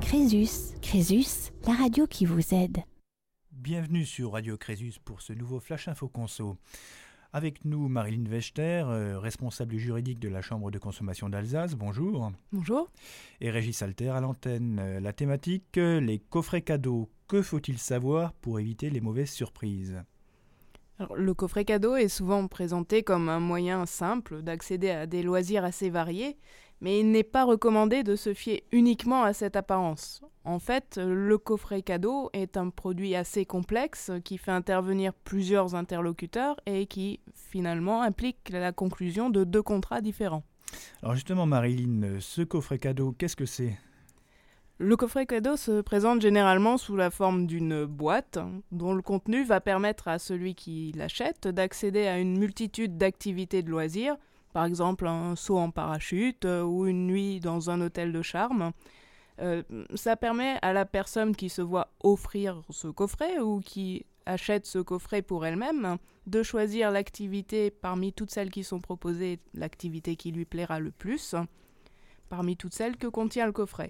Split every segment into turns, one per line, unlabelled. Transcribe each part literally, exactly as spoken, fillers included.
Crésus, Crésus, la radio qui vous aide.
Bienvenue sur Radio Crésus pour ce nouveau Flash Info Conso. Avec nous, Marilyn Wechter, euh, responsable juridique de la Chambre de consommation d'Alsace. Bonjour.
Bonjour.
Et Régis Alter à l'antenne. Euh, la thématique, euh, les coffrets cadeaux. Que faut-il savoir pour éviter les mauvaises surprises ?
Alors, le coffret cadeau est souvent présenté comme un moyen simple d'accéder à des loisirs assez variés, mais il n'est pas recommandé de se fier uniquement à cette apparence. En fait, le coffret cadeau est un produit assez complexe qui fait intervenir plusieurs interlocuteurs et qui finalement implique la conclusion de deux contrats différents.
Alors justement Marilyn, ce coffret cadeau, qu'est-ce que c'est ?
Le coffret cadeau se présente généralement sous la forme d'une boîte dont le contenu va permettre à celui qui l'achète d'accéder à une multitude d'activités de loisirs, par exemple un saut en parachute euh, ou une nuit dans un hôtel de charme. Euh, ça permet à la personne qui se voit offrir ce coffret ou qui achète ce coffret pour elle-même de choisir l'activité parmi toutes celles qui sont proposées, l'activité qui lui plaira le plus, parmi toutes celles que contient le coffret.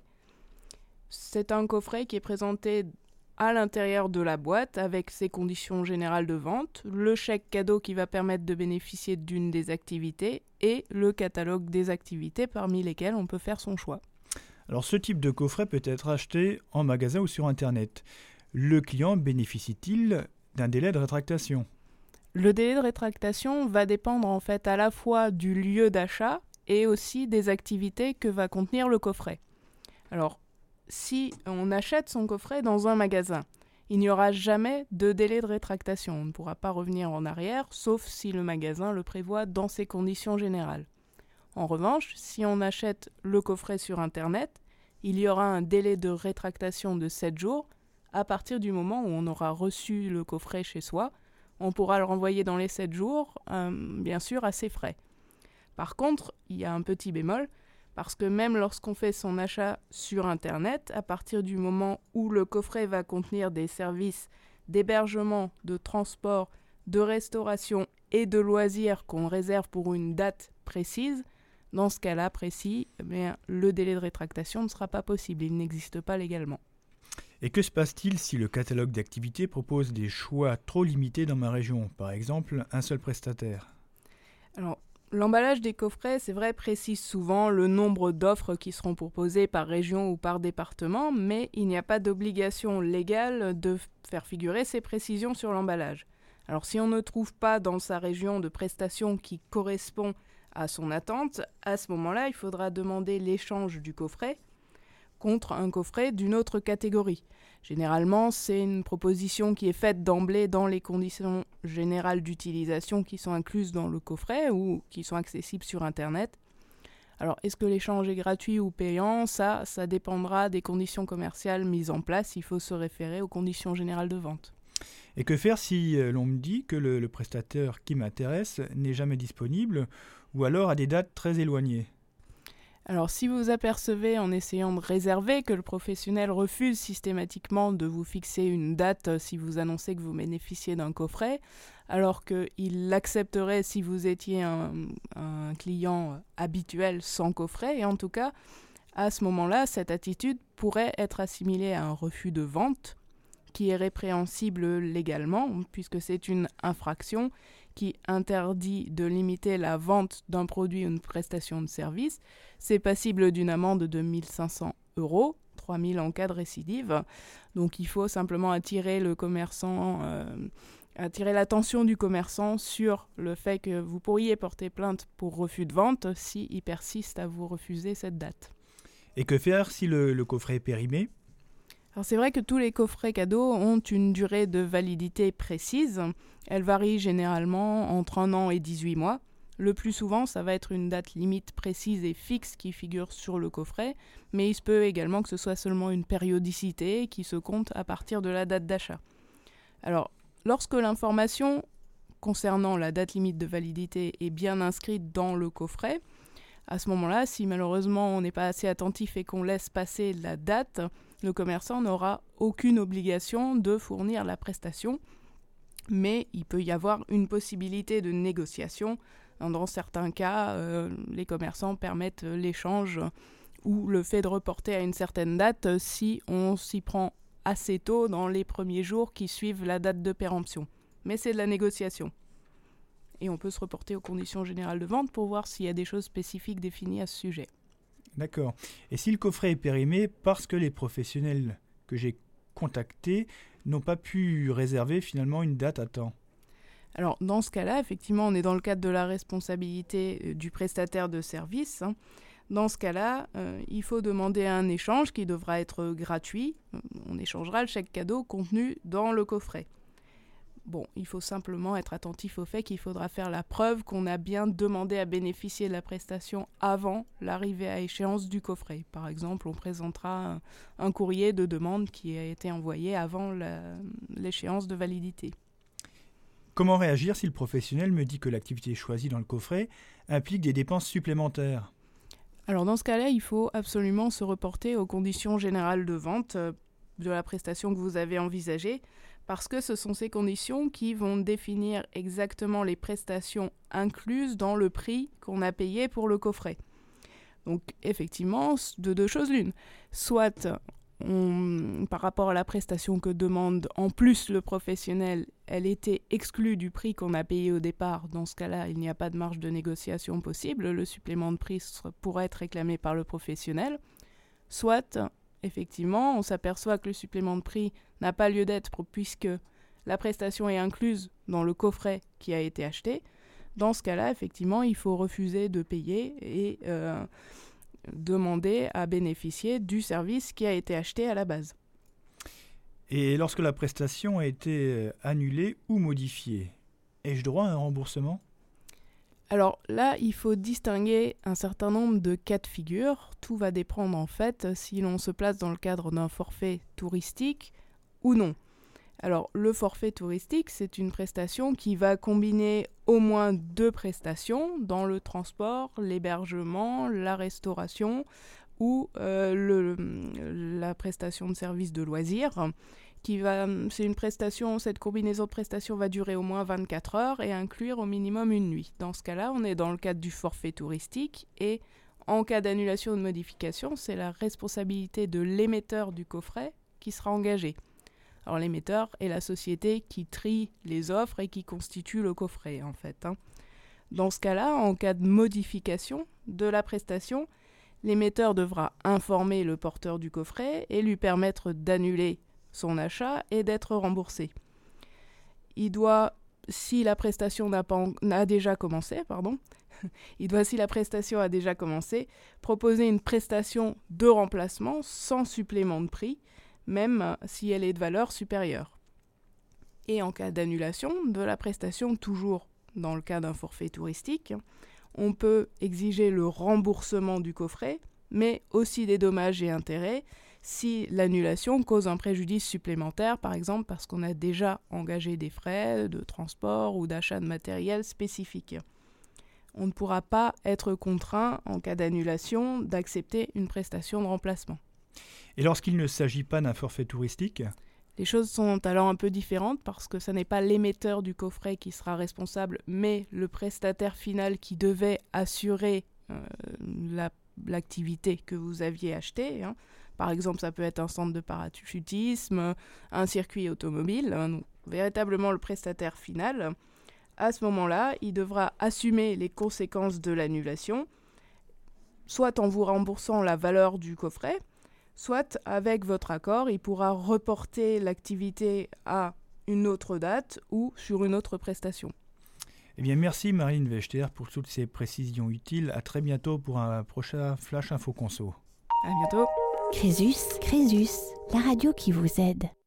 C'est un coffret qui est présenté à l'intérieur de la boîte avec ses conditions générales de vente, le chèque cadeau qui va permettre de bénéficier d'une des activités et le catalogue des activités parmi lesquelles on peut faire son choix.
Alors ce type de coffret peut être acheté en magasin ou sur Internet. Le client bénéficie-t-il d'un délai de rétractation ?
Le délai de rétractation va dépendre en fait à la fois du lieu d'achat et aussi des activités que va contenir le coffret. Alors, si on achète son coffret dans un magasin, il n'y aura jamais de délai de rétractation. On ne pourra pas revenir en arrière, sauf si le magasin le prévoit dans ses conditions générales. En revanche, si on achète le coffret sur Internet, il y aura un délai de rétractation de sept jours. À partir du moment où on aura reçu le coffret chez soi, on pourra le renvoyer dans les sept jours, euh, bien sûr à ses frais. Par contre, il y a un petit bémol, parce que même lorsqu'on fait son achat sur Internet, à partir du moment où le coffret va contenir des services d'hébergement, de transport, de restauration et de loisirs qu'on réserve pour une date précise, dans ce cas-là précis, eh bien, le délai de rétractation ne sera pas possible, il n'existe pas légalement.
Et que se passe-t-il si le catalogue d'activités propose des choix trop limités dans ma région ? Par exemple, un seul prestataire.
Alors, l'emballage des coffrets, c'est vrai, précise souvent le nombre d'offres qui seront proposées par région ou par département, mais il n'y a pas d'obligation légale de faire figurer ces précisions sur l'emballage. Alors si on ne trouve pas dans sa région de prestations qui correspond à son attente, à ce moment-là, il faudra demander l'échange du coffret contre un coffret d'une autre catégorie. Généralement, c'est une proposition qui est faite d'emblée dans les conditions générales d'utilisation qui sont incluses dans le coffret ou qui sont accessibles sur Internet. Alors, est-ce que l'échange est gratuit ou payant ? Ça, ça dépendra des conditions commerciales mises en place. Il faut se référer aux conditions générales de vente.
Et que faire si l'on me dit que le, le prestataire qui m'intéresse n'est jamais disponible ou alors à des dates très éloignées ?
Alors, si vous apercevez en essayant de réserver que le professionnel refuse systématiquement de vous fixer une date si vous annoncez que vous bénéficiez d'un coffret, alors qu'il l'accepterait si vous étiez un, un client habituel sans coffret, et en tout cas, à ce moment-là, cette attitude pourrait être assimilée à un refus de vente, qui est répréhensible légalement, puisque c'est une infraction qui interdit de limiter la vente d'un produit ou une prestation de service. C'est passible d'une amende de mille cinq cents euros, trois mille en cas de récidive. Donc il faut simplement attirer le commerçant, euh, attirer l'attention du commerçant sur le fait que vous pourriez porter plainte pour refus de vente s'il persiste à vous refuser cette date.
Et que faire si le, le coffret est périmé ?
Alors c'est vrai que tous les coffrets cadeaux ont une durée de validité précise. Elle varie généralement entre un an et dix-huit mois. Le plus souvent, ça va être une date limite précise et fixe qui figure sur le coffret, mais il se peut également que ce soit seulement une périodicité qui se compte à partir de la date d'achat. Alors, lorsque l'information concernant la date limite de validité est bien inscrite dans le coffret, à ce moment-là, si malheureusement on n'est pas assez attentif et qu'on laisse passer la date, le commerçant n'aura aucune obligation de fournir la prestation, mais il peut y avoir une possibilité de négociation. Dans certains cas, euh, les commerçants permettent l'échange ou le fait de reporter à une certaine date euh, si on s'y prend assez tôt dans les premiers jours qui suivent la date de péremption. Mais c'est de la négociation. Et on peut se reporter aux conditions générales de vente pour voir s'il y a des choses spécifiques définies à ce sujet.
D'accord. Et si le coffret est périmé parce que les professionnels que j'ai contactés n'ont pas pu réserver finalement une date à temps?
Alors dans ce cas-là, effectivement, on est dans le cadre de la responsabilité euh, du prestataire de service. Hein. Dans ce cas-là, euh, il faut demander un échange qui devra être gratuit. On échangera le chèque cadeau contenu dans le coffret. Bon, il faut simplement être attentif au fait qu'il faudra faire la preuve qu'on a bien demandé à bénéficier de la prestation avant l'arrivée à échéance du coffret. Par exemple, on présentera un, un courrier de demande qui a été envoyé avant la, l'échéance de validité.
Comment réagir si le professionnel me dit que l'activité choisie dans le coffret implique des dépenses supplémentaires?
Alors dans ce cas-là, il faut absolument se reporter aux conditions générales de vente euh, de la prestation que vous avez envisagée, parce que ce sont ces conditions qui vont définir exactement les prestations incluses dans le prix qu'on a payé pour le coffret. Donc effectivement, de deux choses l'une. Soit, on, par rapport à la prestation que demande en plus le professionnel, elle était exclue du prix qu'on a payé au départ. Dans ce cas-là, il n'y a pas de marge de négociation possible. Le supplément de prix pourrait être réclamé par le professionnel. Soit, effectivement, on s'aperçoit que le supplément de prix n'a pas lieu d'être puisque la prestation est incluse dans le coffret qui a été acheté. Dans ce cas-là, effectivement, il faut refuser de payer et euh, demander à bénéficier du service qui a été acheté à la base.
Et lorsque la prestation a été annulée ou modifiée, ai-je droit à un remboursement?
Alors là, il faut distinguer un certain nombre de cas de figure. Tout va dépendre en fait si l'on se place dans le cadre d'un forfait touristique ou non. Alors le forfait touristique, c'est une prestation qui va combiner au moins deux prestations dans le transport, l'hébergement, la restauration ou euh, le, la prestation de service de loisirs. Qui va, c'est une prestation, cette combinaison de prestations va durer au moins vingt-quatre heures et inclure au minimum une nuit. Dans ce cas-là, on est dans le cadre du forfait touristique et en cas d'annulation ou de modification, c'est la responsabilité de l'émetteur du coffret qui sera engagée. Alors l'émetteur est la société qui trie les offres et qui constitue le coffret en fait. Hein. Dans ce cas-là, en cas de modification de la prestation, l'émetteur devra informer le porteur du coffret et lui permettre d'annuler son achat et d'être remboursé. Il doit, si la prestation n'a pas en, n'a déjà commencé, pardon, il doit, si la prestation a déjà commencé, proposer une prestation de remplacement sans supplément de prix, même si elle est de valeur supérieure. Et en cas d'annulation de la prestation, toujours dans le cas d'un forfait touristique, on peut exiger le remboursement du coffret, mais aussi des dommages et intérêts, si l'annulation cause un préjudice supplémentaire, par exemple parce qu'on a déjà engagé des frais de transport ou d'achat de matériel spécifique. On ne pourra pas être contraint, en cas d'annulation, d'accepter une prestation de remplacement.
Et lorsqu'il ne s'agit pas d'un forfait touristique ?
Les choses sont alors un peu différentes parce que ce n'est pas l'émetteur du coffret qui sera responsable, mais le prestataire final qui devait assurer euh, la, l'activité que vous aviez achetée, hein. Par exemple, ça peut être un centre de parachutisme, un circuit automobile, hein, donc véritablement le prestataire final. À ce moment-là, il devra assumer les conséquences de l'annulation, soit en vous remboursant la valeur du coffret, soit avec votre accord, il pourra reporter l'activité à une autre date ou sur une autre prestation.
Eh bien, merci Marilyn Vechter pour toutes ces précisions utiles. À très bientôt pour un prochain Flash Info Conso.
À bientôt.
Crésus, Crésus, la radio qui vous aide.